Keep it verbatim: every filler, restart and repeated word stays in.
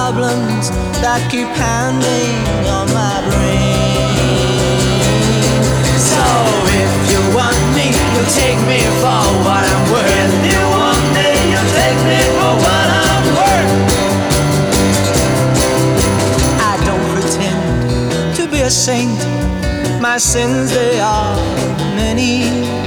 problems that keep pounding on my brain. So if you want me, you'll take me for what I'm worth. If you want me, you'll take me for what I'm worth. I don't pretend to be a saint. My sins, they are many.